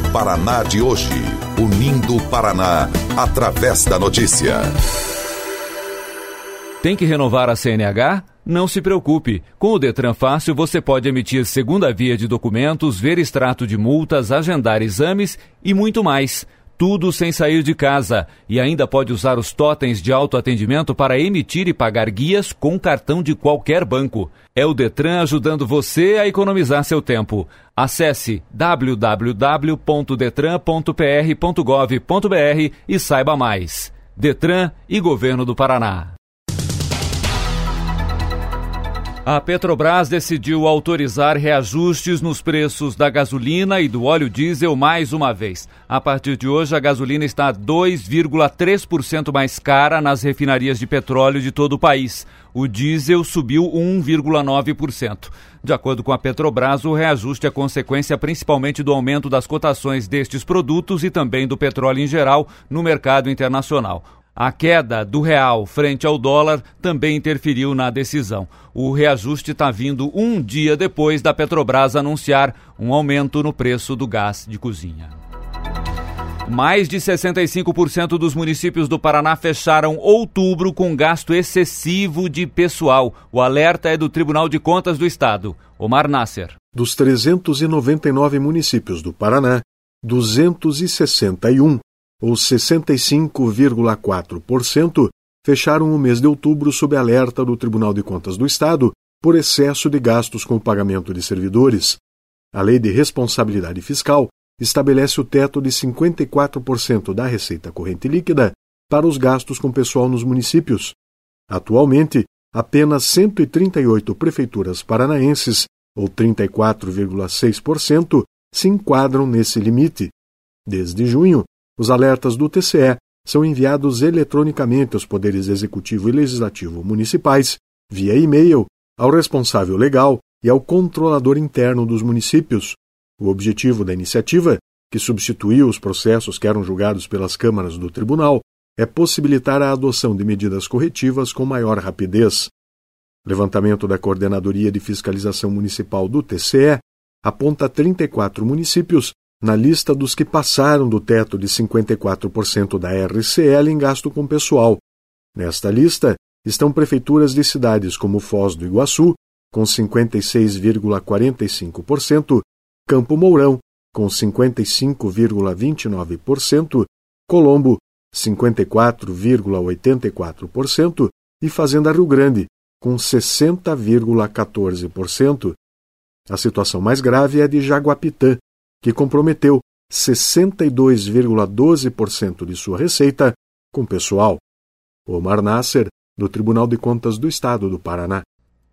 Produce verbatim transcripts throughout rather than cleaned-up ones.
Paraná de hoje, unindo o Paraná através da notícia. Tem que renovar a C N H? Não se preocupe. Com o Detran Fácil, você pode emitir segunda via de documentos, ver extrato de multas, agendar exames e muito mais. Tudo sem sair de casa. E ainda pode usar os totens de autoatendimento para emitir e pagar guias com cartão de qualquer banco. É o Detran ajudando você a economizar seu tempo. Acesse w w w ponto detran ponto p r ponto gov ponto b r e saiba mais. Detran e Governo do Paraná. A Petrobras decidiu autorizar reajustes nos preços da gasolina e do óleo diesel mais uma vez. A partir de hoje, a gasolina está dois vírgula três por cento mais cara nas refinarias de petróleo de todo o país. O diesel subiu um vírgula nove por cento. De acordo com a Petrobras, o reajuste é consequência principalmente do aumento das cotações destes produtos e também do petróleo em geral no mercado internacional. A queda do real frente ao dólar também interferiu na decisão. O reajuste está vindo um dia depois da Petrobras anunciar um aumento no preço do gás de cozinha. Mais de sessenta e cinco por cento dos municípios do Paraná fecharam outubro com gasto excessivo de pessoal. O alerta é do Tribunal de Contas do Estado. Omar Nasser. Dos trezentos e noventa e nove municípios do Paraná, duzentos e sessenta e um, ou sessenta e cinco vírgula quatro por cento, fecharam o mês de outubro sob alerta do Tribunal de Contas do Estado por excesso de gastos com o pagamento de servidores. A Lei de Responsabilidade Fiscal estabelece o teto de cinquenta e quatro por cento da receita corrente líquida para os gastos com pessoal nos municípios. Atualmente, apenas cento e trinta e oito prefeituras paranaenses, ou trinta e quatro vírgula seis por cento, se enquadram nesse limite. Desde junho, os alertas do T C E são enviados eletronicamente aos poderes executivo e legislativo municipais, via e-mail, ao responsável legal e ao controlador interno dos municípios. O objetivo da iniciativa, que substituiu os processos que eram julgados pelas câmaras do tribunal, é possibilitar a adoção de medidas corretivas com maior rapidez. Levantamento da Coordenadoria de Fiscalização Municipal do T C E aponta trinta e quatro municípios na lista dos que passaram do teto de cinquenta e quatro por cento da R C L em gasto com pessoal. Nesta lista estão prefeituras de cidades como Foz do Iguaçu, com cinquenta e seis vírgula quarenta e cinco por cento, Campo Mourão, com cinquenta e cinco vírgula vinte e nove por cento, Colombo, cinquenta e quatro vírgula oitenta e quatro por cento e Fazenda Rio Grande, com sessenta vírgula quatorze por cento. A situação mais grave é a de Jaguapitã, que comprometeu sessenta e dois vírgula doze por cento de sua receita com pessoal. Omar Nasser, do Tribunal de Contas do Estado do Paraná.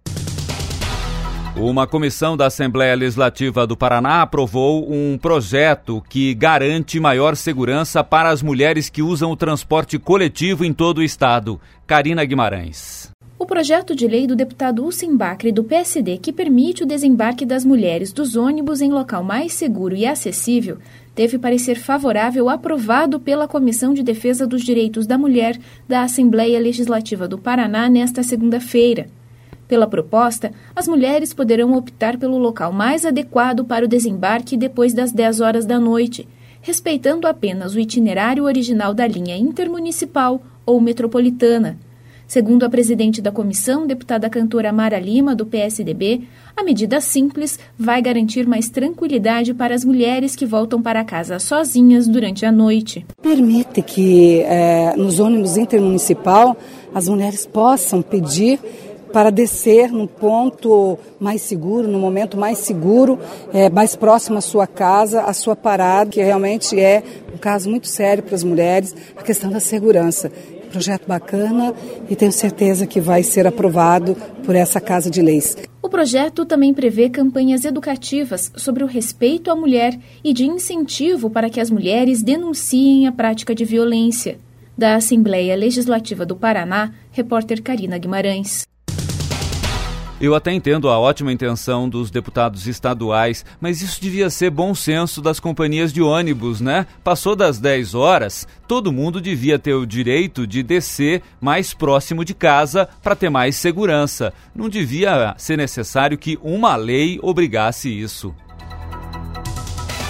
Uma comissão da Assembleia Legislativa do Paraná aprovou um projeto que garante maior segurança para as mulheres que usam o transporte coletivo em todo o estado. Karina Guimarães. O projeto de lei do deputado Ussim Bacri, do P S D, que permite o desembarque das mulheres dos ônibus em local mais seguro e acessível, teve parecer favorável aprovado pela Comissão de Defesa dos Direitos da Mulher da Assembleia Legislativa do Paraná nesta segunda-feira. Pela proposta, as mulheres poderão optar pelo local mais adequado para o desembarque depois das dez horas da noite, respeitando apenas o itinerário original da linha intermunicipal ou metropolitana. Segundo a presidente da comissão, deputada cantora Mara Lima, do P S D B, a medida simples vai garantir mais tranquilidade para as mulheres que voltam para casa sozinhas durante a noite. Permite que é, nos ônibus intermunicipal as mulheres possam pedir para descer no ponto mais seguro, no momento mais seguro, é, mais próximo à sua casa, à sua parada, que realmente é um caso muito sério para as mulheres, a questão da segurança. Projeto bacana e tenho certeza que vai ser aprovado por essa Casa de Leis. O projeto também prevê campanhas educativas sobre o respeito à mulher e de incentivo para que as mulheres denunciem a prática de violência. Da Assembleia Legislativa do Paraná, repórter Karina Guimarães. Eu até entendo a ótima intenção dos deputados estaduais, mas isso devia ser bom senso das companhias de ônibus, né? Passou das dez horas, todo mundo devia ter o direito de descer mais próximo de casa para ter mais segurança. Não devia ser necessário que uma lei obrigasse isso.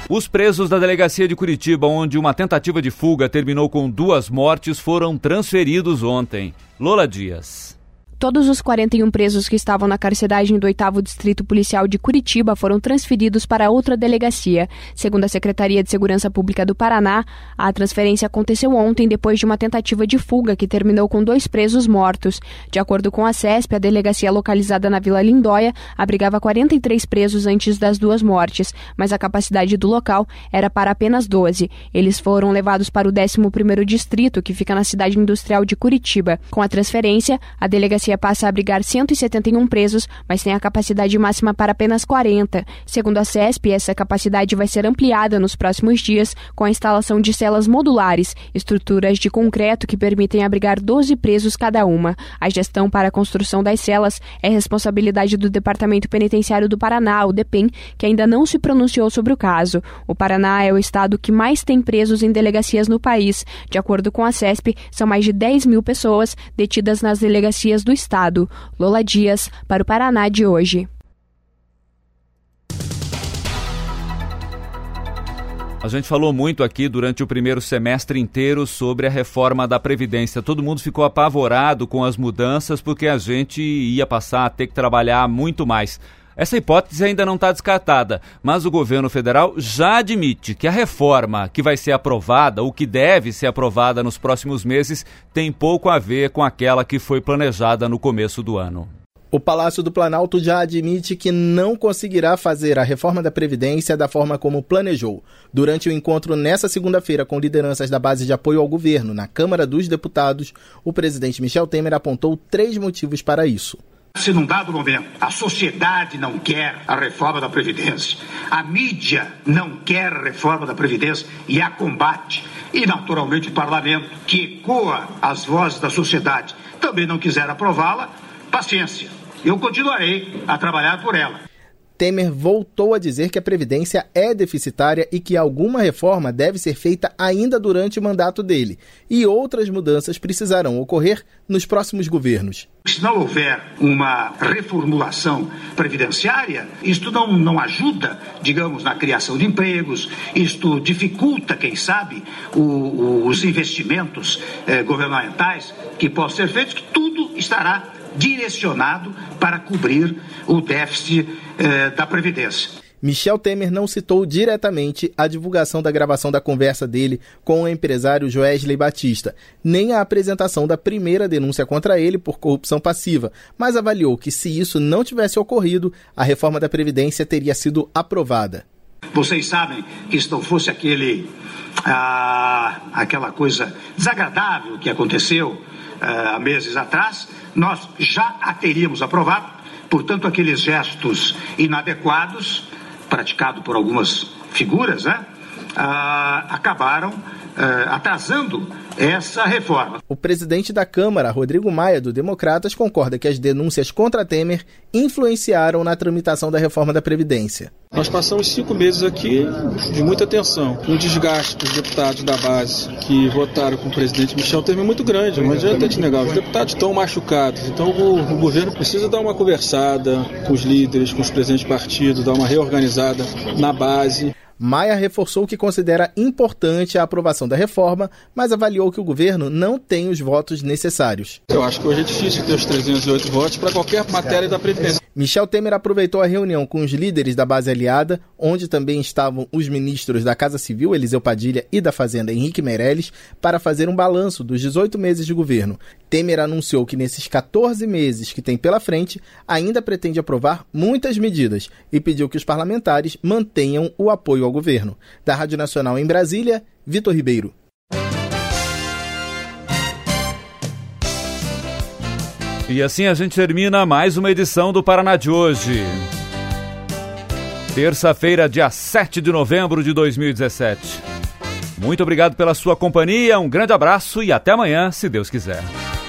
Os presos da delegacia de Curitiba, onde uma tentativa de fuga terminou com duas mortes, foram transferidos ontem. Lola Dias. Todos os quarenta e um presos que estavam na carceragem do oitavo Distrito Policial de Curitiba foram transferidos para outra delegacia. Segundo a Secretaria de Segurança Pública do Paraná, a transferência aconteceu ontem depois de uma tentativa de fuga que terminou com dois presos mortos. De acordo com a CESP, a delegacia localizada na Vila Lindóia abrigava quarenta e três presos antes das duas mortes, mas a capacidade do local era para apenas doze. Eles foram levados para o décimo primeiro Distrito, que fica na cidade industrial de Curitiba. Com a transferência, a delegacia passa a abrigar cento e setenta e um presos, mas tem a capacidade máxima para apenas quarenta. Segundo a CESP, essa capacidade vai ser ampliada nos próximos dias com a instalação de celas modulares, estruturas de concreto que permitem abrigar doze presos cada uma. A gestão para a construção das celas é responsabilidade do Departamento Penitenciário do Paraná, o DEPEN, que ainda não se pronunciou sobre o caso. O Paraná é o estado que mais tem presos em delegacias no país. De acordo com a CESP, são mais de dez mil pessoas detidas nas delegacias do estado. Lola Dias, para o Paraná de hoje. A gente falou muito aqui durante o primeiro semestre inteiro sobre a reforma da Previdência. Todo mundo ficou apavorado com as mudanças porque a gente ia passar a ter que trabalhar muito mais. Essa hipótese ainda não está descartada, mas o governo federal já admite que a reforma que vai ser aprovada, ou que deve ser aprovada nos próximos meses, tem pouco a ver com aquela que foi planejada no começo do ano. O Palácio do Planalto já admite que não conseguirá fazer a reforma da Previdência da forma como planejou. Durante o encontro nesta segunda-feira com lideranças da base de apoio ao governo na Câmara dos Deputados, o presidente Michel Temer apontou três motivos para isso. Se num dado momento a sociedade não quer a reforma da Previdência, a mídia não quer a reforma da Previdência e a combate, e naturalmente o parlamento, que ecoa as vozes da sociedade, também não quiser aprová-la, paciência, eu continuarei a trabalhar por ela. Temer voltou a dizer que a Previdência é deficitária e que alguma reforma deve ser feita ainda durante o mandato dele. E outras mudanças precisarão ocorrer nos próximos governos. Se não houver uma reformulação previdenciária, isto não, não ajuda, digamos, na criação de empregos, isto dificulta, quem sabe, o, o, os investimentos eh, governamentais que possam ser feitos, que tudo estará direcionado para cobrir o déficit eh, da Previdência. Michel Temer não citou diretamente a divulgação da gravação da conversa dele com o empresário Joesley Batista, nem a apresentação da primeira denúncia contra ele por corrupção passiva, mas avaliou que se isso não tivesse ocorrido, a reforma da Previdência teria sido aprovada. Vocês sabem que se não fosse aquele, ah, aquela coisa desagradável que aconteceu ah, há meses atrás, nós já a teríamos aprovado. Portanto, aqueles gestos inadequados, praticados por algumas figuras, né, ah, acabaram ah, atrasando essa reforma. O presidente da Câmara, Rodrigo Maia, do Democratas, concorda que as denúncias contra Temer influenciaram na tramitação da reforma da Previdência. Nós passamos cinco meses aqui de muita tensão, um desgaste dos deputados da base que votaram com o presidente Michel Temer muito grande, não adianta te negar, os deputados estão machucados, então o, o governo precisa dar uma conversada com os líderes, com os presidentes de partido, dar uma reorganizada na base. Maia reforçou que considera importante a aprovação da reforma, mas avaliou que o governo não tem os votos necessários. Eu acho que hoje é difícil ter os trezentos e oito votos para qualquer matéria da Previdência. Michel Temer aproveitou a reunião com os líderes da base aliada, onde também estavam os ministros da Casa Civil, Eliseu Padilha, e da Fazenda, Henrique Meirelles, para fazer um balanço dos dezoito meses de governo. Temer anunciou que nesses catorze meses que tem pela frente, ainda pretende aprovar muitas medidas e pediu que os parlamentares mantenham o apoio ao governo. Da Rádio Nacional em Brasília, Vitor Ribeiro. E assim a gente termina mais uma edição do Paraná de hoje. Terça-feira, dia sete de novembro de dois mil e dezessete. Muito obrigado pela sua companhia, um grande abraço e até amanhã, se Deus quiser.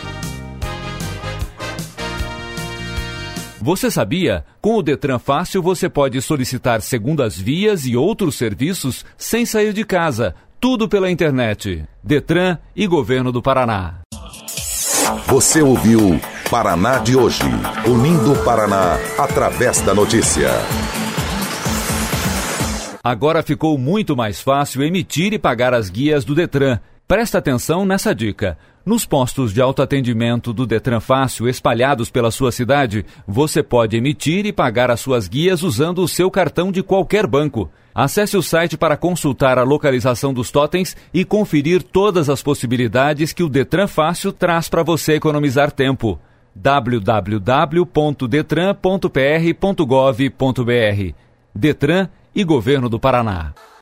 Você sabia? Com o Detran Fácil você pode solicitar segundas vias e outros serviços sem sair de casa. Tudo pela internet. Detran e Governo do Paraná. Você ouviu Paraná de hoje, unindo o Paraná através da notícia. Agora ficou muito mais fácil emitir e pagar as guias do Detran. Presta atenção nessa dica. Nos postos de autoatendimento do Detran Fácil espalhados pela sua cidade, você pode emitir e pagar as suas guias usando o seu cartão de qualquer banco. Acesse o site para consultar a localização dos totens e conferir todas as possibilidades que o Detran Fácil traz para você economizar tempo. w w w ponto detran ponto p r ponto gov ponto b r. Detran e Governo do Paraná.